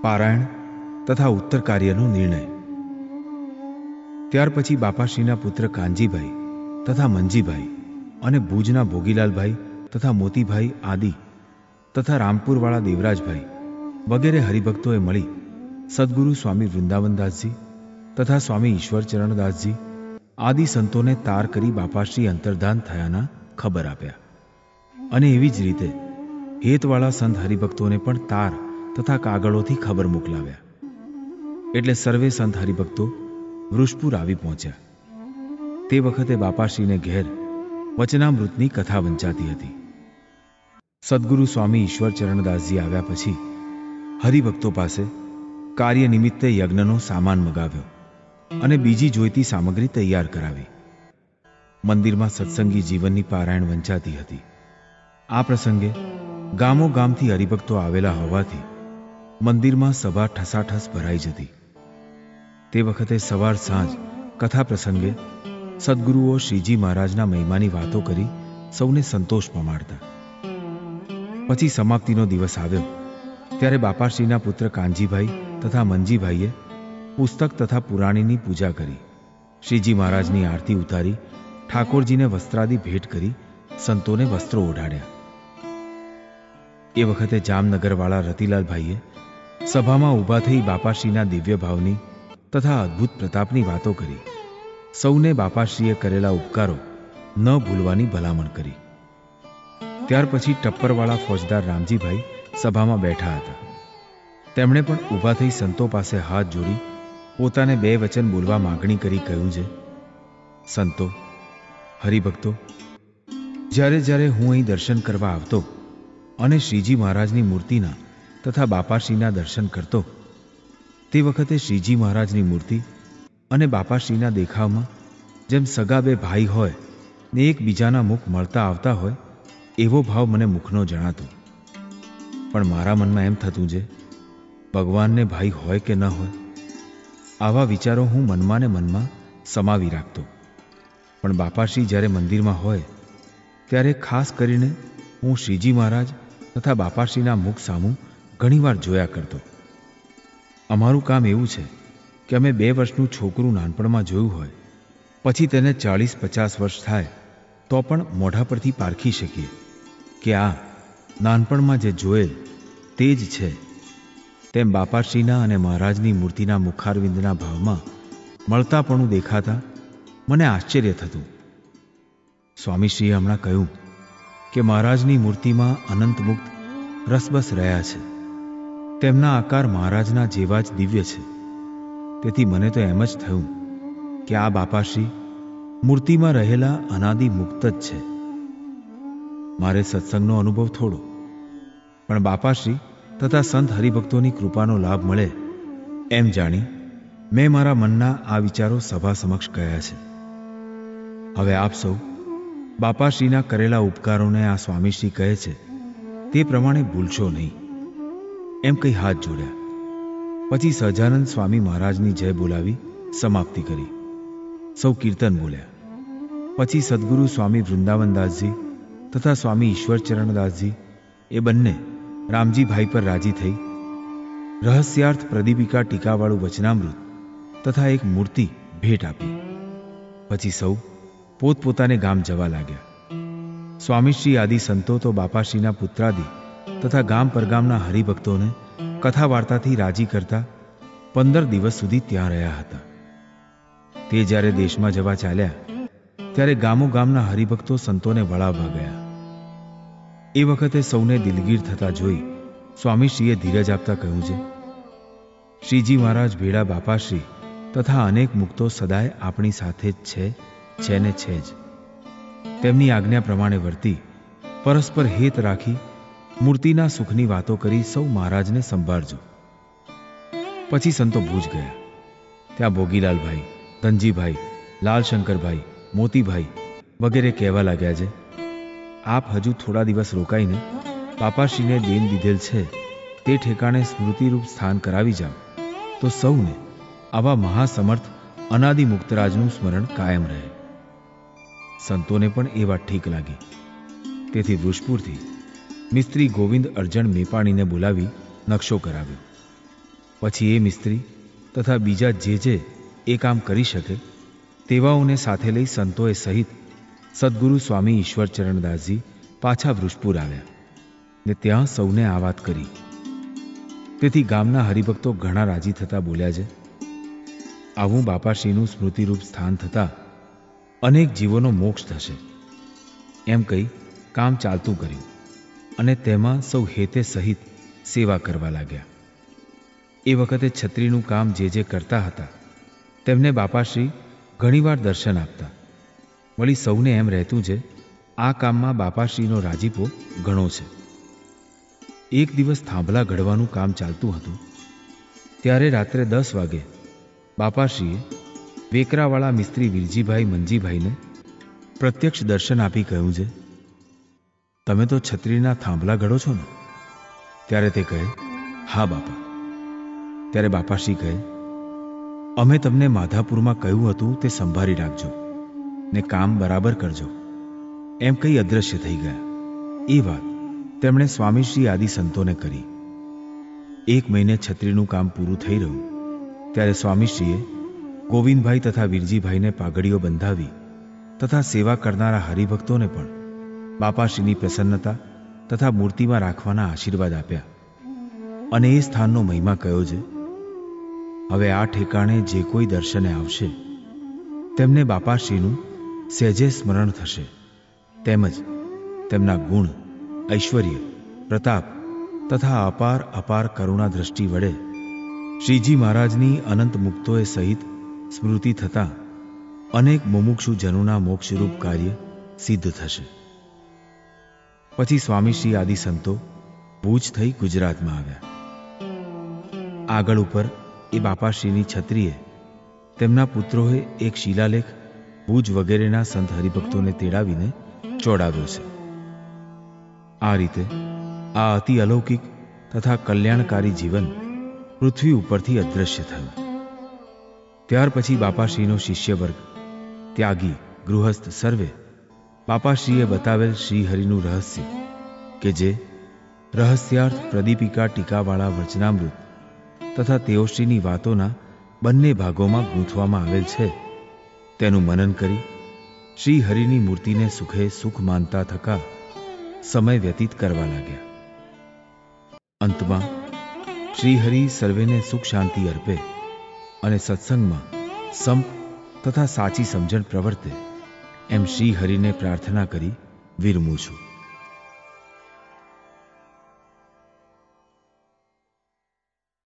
પારાયણ તથા ઉત્તર કાર્યનો નિર્ણય. ત્યાર પછી બાપાશ્રીના પુત્ર કાનજીભાઈ તથા મંજીભાઈ અને ભુજના ભોગીલાલભાઈ તથા મોતીભાઈ આદિ તથા રામપુરવાળા દેવરાજભાઈ વગેરે હરિભક્તોએ મળી સદગુરુ સ્વામી વૃંદાવનદાસજી તથા સ્વામી ઈશ્વરચરણદાસજી આદિ સંતોને તાર કરી બાપાશ્રી અંતર્ધાન થયાના ખબર આપ્યા. અને એવી જ રીતે હેતવાળા સંત હરિભક્તોને પણ તાર તથા કાગળોથી ખબર મોકલાવ્યા. એટલે સર્વે સંત હરિભક્તો વૃષપુર આવી પહોંચ્યા. તે વખતે બાપાશ્રીને ઘેર વચનામૃતની કથા વંચાતી હતી. સદગુરુ સ્વામી ઈશ્વરચરણદાસજી આવ્યા પછી હરિભક્તો પાસે કાર્ય નિમિત્તે યજ્ઞનો સામાન મગાવ્યો અને બીજી જોઈતી સામગ્રી તૈયાર કરાવી. મંદિરમાં સત્સંગી જીવનની પારાયણ વંચાતી હતી. આ પ્રસંગે ગામો ગામથી હરિભક્તો આવેલા હોવાથી મંદિરમાં સભા ઠસાઠસ ભરાઈ જતી. તે વખતે સવાર સાંજ કથા પ્રસંગે સદગુરુઓ શ્રીજી મહારાજના મહિમાની વાતો કરી સૌને સંતોષ પમાડતા. પછી સમાપ્તિનો દિવસ આવ્યો ત્યારે બાપાશ્રીના પુત્ર કાનજીભાઈ તથા મંજીભાઈએ પુસ્તક તથા પુરાણીની પૂજા કરી, શ્રીજી મહારાજની આરતી ઉતારી, ઠાકોરજીને વસ્ત્રાદિ ભેટ કરી સંતોને વસ્ત્રો ઓઢાડ્યા. એ વખતે જામનગરવાળા રતિલાલભાઈએ સભામાં ઊભા થઈ બાપાશ્રીના દિવ્ય ભાવની તથા અદ્ભુત પ્રતાપની વાતો કરી સૌને બાપાશ્રીએ કરેલા ઉપકારો ન ભૂલવાની ભલામણ કરી. ત્યાર પછી ટપ્પરવાળા ફોજદાર રામજીભાઈ સભામાં બેઠા હતા. તેમણે પણ ઊભા થઈ સંતો પાસે હાથ જોડી પોતાને બે વચન બોલવા માગણી કરી કહ્યું છે, સંતો, હરિભક્તો, જ્યારે જ્યારે હું અહીં દર્શન કરવા આવતો અને શ્રીજી મહારાજની મૂર્તિના તથા બાપાશ્રીના દર્શન કરતો, તે વખતે શ્રીજી મહારાજની મૂર્તિ અને બાપાશ્રીના દેખાવમાં જેમ સગા બે ભાઈ હોય ને એકબીજાના મુખ મળતા આવતા હોય એવો ભાવ મને મુખનો જણાતો. પણ મારા મનમાં એમ થતું છે, ભગવાનને ભાઈ હોય કે ન હોય, આવા વિચારો હું મનમાં ને મનમાં સમાવી રાખતો. પણ બાપાશ્રી જ્યારે મંદિરમાં હોય ત્યારે ખાસ કરીને હું શ્રીજી મહારાજ તથા બાપાશ્રીના મુખ સામું ઘણીવાર જોયા કરતો. અમારું કામ એવું છે કે અમે 2 વર્ષનું છોકરું નાનપણમાં જોયું હોય પછી તેને 40-50 વર્ષ થાય તો પણ મોઢા પરથી પારખી શકીએ કે આ નાનપણમાં જે જોયેલ તે જ છે. તેમ બાપાશ્રીના અને મહારાજની મૂર્તિના મુખારવિંદના ભાવમાં મળતાપણું દેખાતા મને આશ્ચર્ય થતું. સ્વામીશ્રીએ હમણાં કહ્યું કે મહારાજની મૂર્તિમાં અનંત મુક્ત રસબસ રહ્યા છે. તેમના આકાર મહારાજના જેવા જ દિવ્ય છે. તેથી મને તો એમ જ થયું કે આ બાપાશ્રી મૂર્તિમાં રહેલા અનાદિ મુક્ત જ છે. મારે સત્સંગનો અનુભવ થોડો, પણ બાપાશ્રી તથા સંત હરિભક્તોની કૃપાનો લાભ મળે એમ જાણી મેં મારા મનના આ વિચારો સભા સમક્ષ કહ્યા છે. હવે આપ સૌ બાપાશ્રીના કરેલા ઉપકારોને આ સ્વામીશ્રી કહે છે તે પ્રમાણે ભૂલશો નહીં એમ કહી હાથ જોડ્યા. પછી સહજાનંદ સ્વામી મહારાજની જય બોલાવી સમાપ્તિ કરી. સૌ કીર્તન બોલ્યા. પછી સદગુરુ સ્વામી વૃંદાવનદાસજી તથા સ્વામી ઈશ્વરચરણદાસજી એ બંને રામજીભાઈ પર રાજી થઈ રહસ્યાર્થ પ્રદીપિકા ટીકાવાળું વચનામૃત તથા એક મૂર્તિ ભેટ આપી. પછી સૌ પોતપોતાને ગામ જવા લાગ્યા. સ્વામીશ્રી આદિ સંતો તો બાપાશ્રીના પુત્રાદિ તથા ગામ પરગામના હરિભક્તોને કથા વાર્તાથી રાજી કરતા 15 દિવસ સુધી ત્યાં રહ્યા હતા. તે જ્યારે દેશમાં જવા ચાલ્યા ત્યારે ગામો ગામના હરિભક્તો સંતોને વળાવવા ગયા. એ વખતે સૌને દિલગીર થતા જોઈ સ્વામીશ્રીએ ધીરજ આપતા કહ્યું છે, શ્રીજી મહારાજ ભેળા બાપાશ્રી તથા અનેક મુક્તો સદાય આપણી સાથે જ છે ને છે જ. તેમની આજ્ઞા પ્રમાણે વર્તી પરસ્પર હેત રાખી મૂર્તિના સુખની વાતો કરી સૌ મહારાજને સંભાળજો. પછી સંતો ભુજ ગયા. ત્યાં ભોગીલાલભાઈ, ધનજીભાઈ, લાલશંકરભાઈ, મોતીભાઈ વગેરે કહેવા લાગ્યા છે, આપ હજુ થોડા દિવસ રોકાઈને બાપાશ્રીને દેન દીધેલ છે તે ઠેકાણે સ્મૃતિરૂપ સ્થાન કરાવી જાઓ તો સૌને આવા મહાસમર્થ અનાદિ મુક્તરાજનું સ્મરણ કાયમ રહે. સંતોને પણ એ વાત ઠીક લાગી. તેથી વૃષપુરથી મિસ્ત્રી ગોવિંદ અરજણ મેપાણીને બોલાવી નકશો કરાવ્યો. પછી એ મિસ્ત્રી તથા બીજા જે એ કામ કરી શકે તેવાઓને સાથે લઈ સંતોએ સહિત સદગુરુ સ્વામી ઈશ્વરચરણદાસજી પાછા વૃષપુર આવ્યા ને ત્યાં સૌને આ વાત કરી. તેથી ગામના હરિભક્તો ઘણા રાજી થતા બોલ્યા છે, આવું બાપાશ્રીનું સ્મૃતિરૂપ સ્થાન થતાં અનેક જીવોનો મોક્ષ થશે. એમ કહી કામ ચાલતું કર્યું અને તેમાં સૌ હેતે સહિત સેવા કરવા લાગ્યા. એ વખતે છત્રીનું કામ જે કરતા હતા તેમને બાપાશ્રી ઘણીવાર દર્શન આપતા. વળી સૌને એમ રહેતું છે આ કામમાં બાપાશ્રીનો રાજીપો ઘણો છે. એક દિવસ થાંભલા ઘડવાનું કામ ચાલતું હતું ત્યારે રાત્રે 10 વાગે બાપાશ્રીએ વેકરાવાળા મિસ્ત્રી વિરજીભાઈ મંજીભાઈને પ્રત્યક્ષ દર્શન આપી કહ્યું છે, તમે તો છત્રીના થાંભલા ઘડો છો ને? ત્યારે તે કહે, હા બાપા. ત્યારે બાપાશ્રી કહે, અમે તમને માધાપુરમાં કહ્યું હતું તે સંભાળી રાખજો ને કામ બરાબર કરજો. એમ કહી અદ્રશ્ય થઈ ગયા. એ વાત તેમણે સ્વામીશ્રી આદિ સંતોને કરી. 1 મહિને છત્રીનું કામ પૂરું થઈ રહ્યું ત્યારે સ્વામીશ્રીએ ગોવિંદભાઈ તથા વીરજીભાઈને પાઘડીઓ બંધાવી તથા સેવા કરનારા હરિભક્તોને પણ બાપાશ્રીની પ્રસન્નતા તથા મૂર્તિમાં રાખવાના આશીર્વાદ આપ્યા અને એ સ્થાનનો મહિમા કયો છે. હવે આ ઠેકાણે જે કોઈ દર્શને આવશે તેમને બાપાશ્રીનું સહેજે સ્મરણ થશે, તેમજ તેમના ગુણ, ઐશ્વર્ય, પ્રતાપ તથા અપાર અપાર કરુણા દ્રષ્ટિ વડે શ્રીજી મહારાજની અનંત મુક્તોએ સહિત સ્મૃતિ થતાં અનેક મુમુક્ષુ જનોના મોક્ષરૂપ કાર્ય સિદ્ધ થશે. પછી સ્વામીશ્રી આદિ સંતો ભુજ થઈ ગુજરાતમાં આવ્યા. આગળ ઉપર એ બાપાશ્રીની છત્રીએ તેમના પુત્રોએ એક શિલાલેખ ભુજ વગેરેના સંત હરિભક્તોને તેડાવીને ચોડાવ્યો છે. આ રીતે આ અતિ અલૌકિક તથા કલ્યાણકારી જીવન પૃથ્વી ઉપરથી અદ્રશ્ય થયું. ત્યાર પછી બાપાશ્રીનો શિષ્ય વર્ગ, ત્યાગી, ગૃહસ્થ સર્વે બાપાશ્રીએ બતાવેલ શ્રીહરિનું રહસ્ય કે જે રહસ્યાર્થ પ્રદીપિકા ટીકાવાળા વચનામૃત તથા તેઓશ્રીની વાતોના બંને ભાગોમાં ગૂંથવામાં આવેલ છે તેનું મનન કરી શ્રીહરિની મૂર્તિને સુખે સુખ માનતા થકા સમય વ્યતીત કરવા લાગ્યા. અંતમાં શ્રીહરિ સર્વેને સુખ શાંતિ અર્પે અને સત્સંગમાં સંપ તથા સાચી સમજણ પ્રવર્તે એમ શ્રીહરિને પ્રાર્થના કરી વિરમું છું.